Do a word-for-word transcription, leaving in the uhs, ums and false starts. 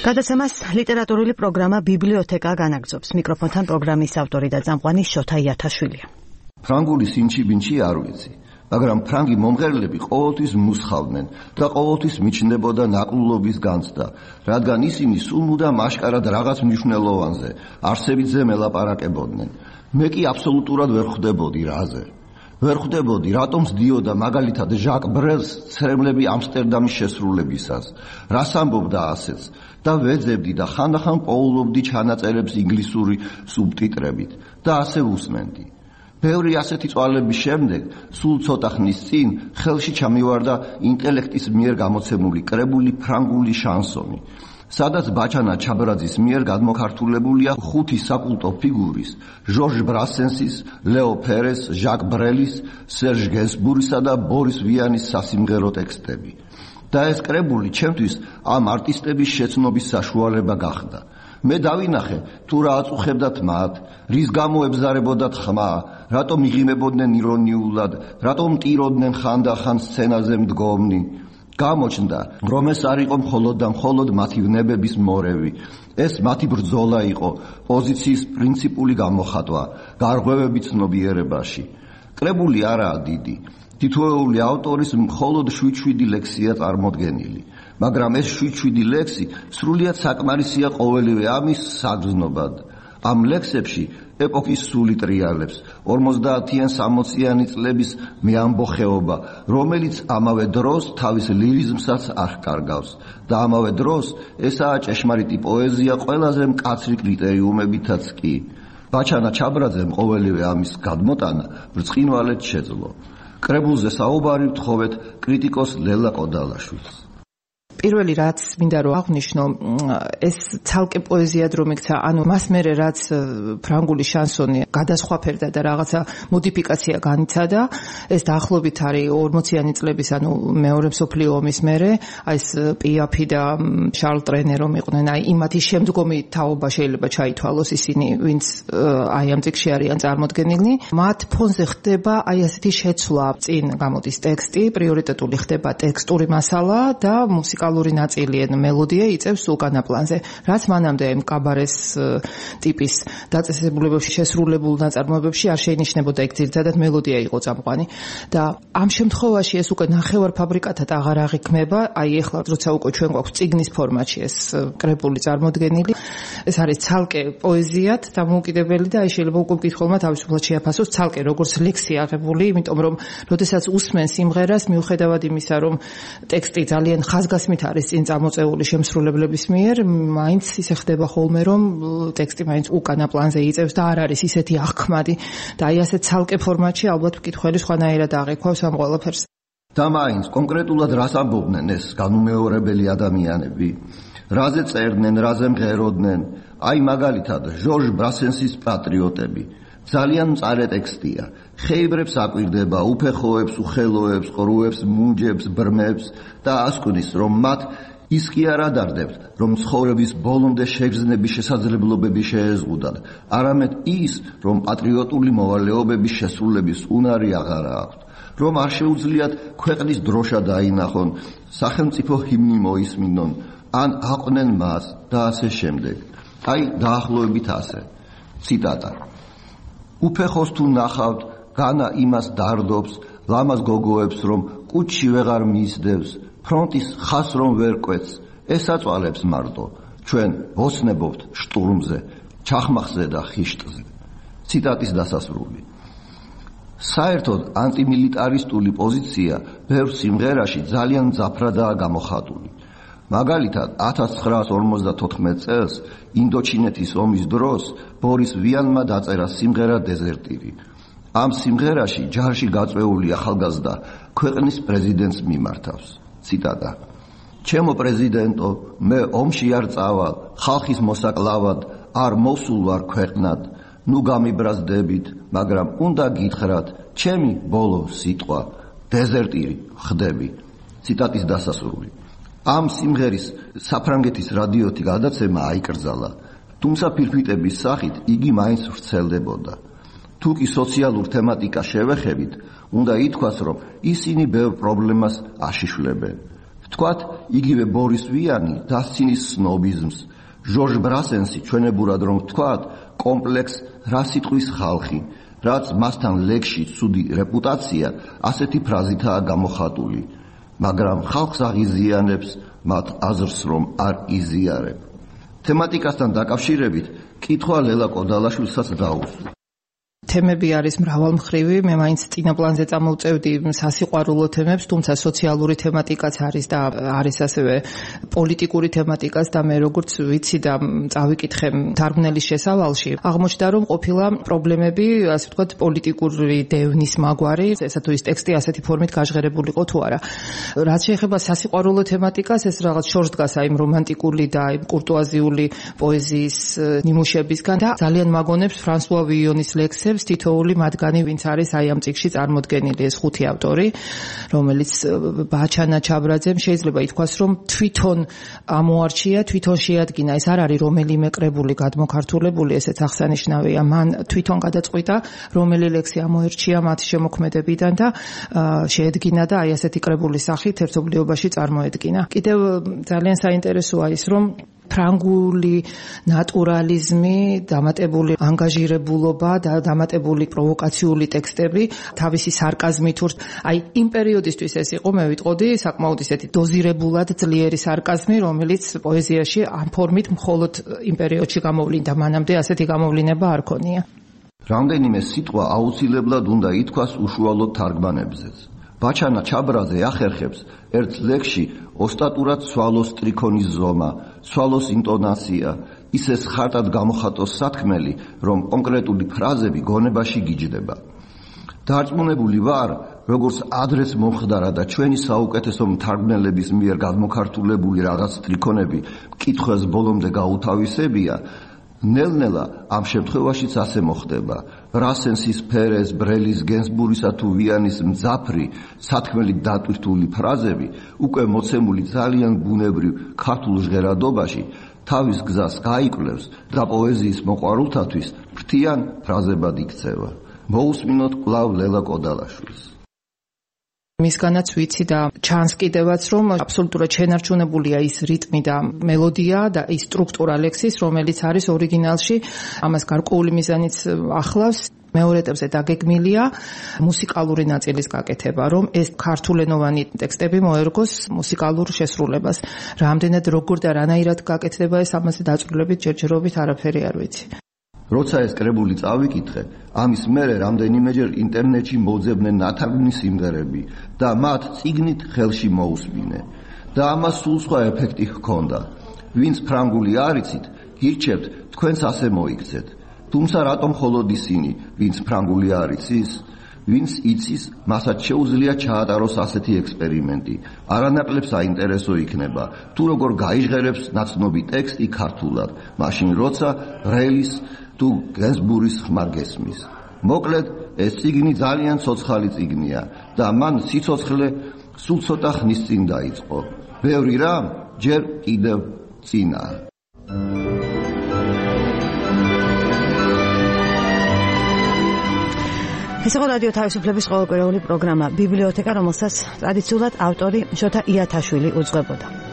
გადაცემას ლიტერატურული პროგრამა ბიბლიოთეკა განაგრძობს. მიკროფონთან პროგრამის ავტორი და წამყვანი შოთა იათაშვილია. ფრანგული სინჩი-ბინჩი არ ვიცი, მაგრამ ფრანგი მომღერლები ყოველთვის მუსხავდნენ და ყოველთვის მიჩნდებოდა ნაკლულობის განცდა, რადგან ისინი სულ მუდამ აშკარად რაღაც მნიშვნელოვანზე, არსებითზე მელაპარაკებოდნენ. მე კი აბსოლუტურად ვერ ხვდებოდი რაზე. ვერ ხვდებოდი, რატომ სდიოდა მაგალითად ჟაკ ბრელს ცრემლები ამსტერდამის შესრულებისას, რას ამბობდა ასეც და ვეძებდი და ხანდახან პოულობდი ჩანაწერებს ინგლისური სუბტიტრებით და ასე უსმენდი. ბევრი ასეთი წვალების შემდეგ, სულ ცოტა ხნის წინ, ხელში ჩამივარდა ინტელექტის მიერ გამოცემული კრებული ფრანგული შანსონი, სადაც ბაჩანა ჩაბრაძის მიერ გადმოქართულებულია ხუთი საკულტო ფიგურის, ჟორჟ ბრასენსის, ლეო ფერეს, ჟაკ ბრელის, სერჟ გენსბურისა და ბორის ვიანის სასიმღერო ტექსტები. და ეს კრებული ჩემთვის ამ არტისტების შეცნობის საშუალება გახდა. მე დავინახე, თუ რა აწუხებდათ მათ, რის გამო ებზარებოდათ ხმა, რატომ იღიმებოდნენ ირონიულად, რატომ მტიროდნენ ხანდახან სცენაზე მდგომნი. გამოჩნდა, რომ ეს არ იყო მხოლოდ და მხოლოდ მათი ვნებების მორევი. ეს მათი ბრძოლა იყო, პოზიციის პრინციპული გამოხატვა, გარღვევები ცნობიერებაში. კრებული არაა დიდი. თითოეული ავტორის მხოლოდ შვიდ-შვიდი ლექსია წარმოდგენილი, მაგრამ ეს შვიდ-შვიდი ლექსი სრულიად საკმარისია ყოველივე ამის საგრძნობად. ამ ლექსებში ეპოქის სული ტრიალებს, ორმოცდაათიან სამოციანი წლების მეამბოხეობა, რომელიც ამავე დროს თავის ლირიზმსაც არ ჰკარგავს და ამავე დროს ესაა ჭეშმარიტი პოეზია ყველაზე მკაცრი კრიტერიუმებითაც კი. ბაჩანა ჩაბრაძემ ყოველივე ამის გადმოტანა ბრწყინვალედ შეძლო. კრებულზე საუბარი ვთხოვეთ კრიტიკოს ლელა კოდალაშვილს. პირველი რაც მინდა რომ აღვნიშნო, ეს ცალკე პოეზიად რომ იქცა, ანუ მას მერე რაც ფრანგული შანსონი გადასხვაფერდა და რაღაცა მოდიფიკაცია განიცადა, ეს დაახლოებით არის ორმოციანი წლების, ანუ მეორე მსოფლიო ომის მერე, აი ეს პიაფი და შარლ ტრენე რომ იყვნენ, აი იმათი შემდგომი თაობა შეიძლება ჩაითვალოს ისინი, ვინც აი ამ წიგნში არიან წარმოდგენილნი. მათ ფონზე ხდება აი ასეთი შეცვლა, წინ გამოდის ტექსტი, პრიორიტეტული ხდება ტექსტური მასალა და მუსიკა ნაწილი ან მელოდია იწევს უკანა პლანზე, რაც მანამდე ამ კაბარეს ტიპის დაწესებულებებში შესრულებულ ნაწარმოებებში არ შეინიშნებოდა, ეგ ძირითადად მელოდია იყო წამყვანი და ამ შემთხვევაში ეს უკვე ნახევარ ფაბრიკათად აღარ აღიქმება, აი ეხლა როცა უკვე ჩვენ გვაქვს წიგნის ფორმატში ეს კრებული წარმოდგენილი, ეს არის ცალკე პოეზიად დამოუკიდებელი და აი შეიძლება უკვე მკითხველმა თავისუფლად შეაფასოს ცალკე როგორც ლექსი აღებული, იმიტომ რომ როდესაც უსმენ სიმღერას, მიუხედავად იმისა, რომ ტექსტი ძალიან ხაზგასმით არის წინ წამოწეული შემსრულებლების მიერ, მაინც ისე ხდება ხოლმე, რომ ტექსტი მაინც უკანა პლანზე იწევს და არ არის ისეთი აღქმადი და აი ასე ცალკე ფორმატში ალბათ მკითხველი სხვანაირად აღიქვავს ამ ყველაფერს. და მაინც კონკრეტულად რას ამბობდნენ ეს განუმეორებელი ადამიანები? რაზე წერდნენ, რაზე მღეროდნენ? აი მაგალითად, ჟორჟ ბრასენსის პატრიოტები. ძალიან მწარე ტექსტია. ხეიბრებს აკვირდება, უფეხოებს, უხელოებს, ყრუებს, მუნჯებს, ბრმებს და ასკვნის, რომ მათ ის კი არ ადარდებთ, რომ ცხოვრების ბოლომდე შეგრძნების შესაძლებლობები შეეზღუდათ, არამედ ის, რომ პატრიოტული მოვალეობების შესრულების უნარი აღარ აქვთ, რომ არ შეუძლიათ ქვეყნის დროშა დაინახონ, სახელმწიფო ჰიმნი მოისმინონ, ან აყვნენ მას და ასე შემდეგ. აი დაახლოებით ასე. ციტატა. უფეხოს თუ ნახავთ, განა იმას დარდობს, ლამაზ გოგოებს რომ კუჩში ვეღარ მიისდევს, ფრონტის ხას რომ ვერ კვეთს, ეს აწვალებს მარტო, ჩვენ ვოცნებობთ შტურმზე, ჩახმახზე და ხიშტზე. ციტატის დასასრული. საერთოდ ანტიმილიტარისტული პოზიცია ბევრ სიმღერაში ძალიან მძაფრადაა გამოხატული. მაგალითად, ათას ცხრაას ორმოცდათოთხმეტ წელს ინდოჩინეთის ომის დროს ბორის ვიანმა დაწერა სიმღერა დეზერტირი. ამ სიმღერაში ჯარში გაწვეული ახალგაზრდა ქვეყნის პრეზიდენტს მიმართავს. ციტატა. ჩემო პრეზიდენტო, მე ომში არ წავალ, ხალხის მოსაკლავად, არ მოსულ ვარ ქვეყნად, ნუ გამიბრაზდებით, მაგრამ უნდა გითხრათ, ჩემი ბოლო სიტყვა, დეზერტირი ხდები. ციტატის დასასრული. ამ სიმღერის საფრანგეთის რადიოთი გადაცემა აიკრძალა, თუმცა ფირფიტების სახით იგი მაინც ვრცელდებოდა. თუ კი სოციალურ თემატიკას შევეხებით, უნდა ითქვას, რომ ისინი ბევრ პრობლემას აშიშვლებენ. თქვათ, იგივე ბორის ვიანი დასცინის სნობიზმს. ჟორჟ ბრასენსი ჩვენებურად რომ თქვათ, კომპლექს რა სიტყვის ხალხი, რაც მასთან ლექსში ცუდი რეპუტაცია ასეთი ფრაზითაა გამოხატული, მაგრამ ხალხს აღიზიანებს მათ აზრს რომ არ იზიარებ. თემატიკასთან დაკავშირებით კითხვა ლელა კოდალაშვილსაც დაუსვა. თემები არის მრავალმხრივი, მე მაინც წინა პლანზე წამოვწევდი სასიყვარულო თემებს, თუმცა სოციალური თემატიკაც არის და არის ასევე პოლიტიკური თემატიკაც და მე როგორც ვიცი და წავიკითხე თარგმნელის შესავალში, აღმოჩნდა რომ ყოფილა პრობლემები, ასე ვთქვათ, პოლიტიკური დევნის მაგვარი, ესა თუ ის ტექსტი ასეთი ფორმით გაჟღერებულიყო თუ არა. რაც შეეხება სასიყვარულო თემატიკას, ეს რაღაც შორს დგას აი რომანტიკული და აი კურტუაზიული პოეზიის ნიმუშებისგან და ძალიან მაგონებს ფრანსუა ვიონის ლექსებს თითოეული მათგანი ვინც არის აი ამ წიგნში წარმოდგენილი ეს ხუთი ავტორი, რომელიც ბაჩანა ჩაბრაძემ შეიძლება ითქვას რომ თვითონ ამოარჩია, თვითონ შეადგინა, ეს არ არის რომელიმე კრებული გადმოქართულებული, ესეც აღსანიშნავია, მან თვითონ გადაწყვიტა რომელი ლექსი ამოერჩია მათი შემოქმედებიდან და შეედგინა და აი ასეთი კრებული სახით ერთობლიობაში წარმოედგინა. კიდევ ძალიან საინტერესოა ის რომ ფრანგული ნატურალიზმი, დამატებული ანგაჟირებულობა და დამატებული პროვოკაციული ტექსტები, თავისი სარკაზმით, აი იმ პერიოდისთვის ეს იყო, მე ვიტყოდი, საკმაოდ ისეთი დოზირებულად ძლიერი სარკაზმი, რომელიც პოეზიაში ამ ფორმით მხოლოდ იმ პერიოდში გამოვლინდა, მანამდე ასეთი გამოვლინება არ ქონია. რამდენიმე სიტყვა აუცილებლად უნდა ითქვას უშუალოდ თარგმანებზეც. ბაჩანა ჩაბრაძე ახერხებს ერთ ლექსში ოსტატურად სვალოს ტრიქონის ზომა, სვალოს ინტონაცია, ისე ხარტად გამოხატოს სათქმელი, რომ კონკრეტული ფრაზები გონებაში გიჯდება. დარწმუნებული ვარ, როგორც ადრეს მომხდარა და ჩვენი საუკეთესო მთარგმნელების მიერ გადმოქართულებული რაღაც ტრიქონები მკითხველს ბოლომდე გაუთავისებია, ნელ-ნელა ამ შემთხვევაშიც ასე მოხდება. ბრასენსის, ფერეს, ბრელის, გენსბურისა თუ ვიანის მძაფრი, სათქმელით დატვირთული ფრაზები უკვე მოცემული ძალიან ბუნებრივ ქართულ ჟღერადობაში თავის გზას გაიკვლევს და პოეზიის მოყვარულთათვის ფრთიან ფრაზებად იქცევა. მოусმინოთ კვლავ ლელა კოდალაშვილს. მისგანაც ვიცი და ჩანს კიდევაც რომ აბსოლუტურად შენარჩუნებულია ის რიტმი და მელოდია და ის სტრუქტურა ლექსის, რომელიც არის ორიგინალში, ამას გარკვეული მიზანიც ახლავს. მეორე ეტაპზე დაგეგმილია მუსიკალური ნაწილის გაკეთება, რომ ეს ქართულენოვანი ტექსტები მოერგოს მუსიკალურ შესრულებას. რამდენად როგორ და რანაირად გაკეთდება ეს ამაზე დაწვრილებით ჯერჯერობით არაფერი არ ვიცი. როცა ეს კრებული წავიკითხე, ამის მერე რამდენიმეჯერ ინტერნეტში მოძებნე ნათარგმნი სიმღერები და მათ წიგნით ხელში მოусმინე. და ამას სულ სხვა ეფექტი ჰქონდა. ვინც ფრანგული არ იცით, გირჩევთ თქვენს ასე მოიქცეთ. თუმცა რატომ მხოლოდ ისინი, ვინც ფრანგული არ იცის? ვინც იცის, მასაც შეუძლია ჩაატაროს ასეთი ექსპერიმენტი. არანაკლებ საინტერესო იქნება, თუ როგორ გაიჟღერებს ნაცნობი ტექსტი ქართულად, მაშინ როცა რელის თუ გენსბურის ხმარ გესმის. მოკლედ, ეს წიგნი ძალიან ცოცხალი წიგნია და მან სიცოცხლე სულ ცოტა ხნის წინ დაიწყო. ბევრი რამ ჯერ კიდევ წინაა. ეს იყო რადიო თავისუფლების ყოველკვირეული პროგრამა ბიბლიოთეკა, რომელსაც ტრადიციულად ავტორი შოთა იათაშვილი უძღვებოდა.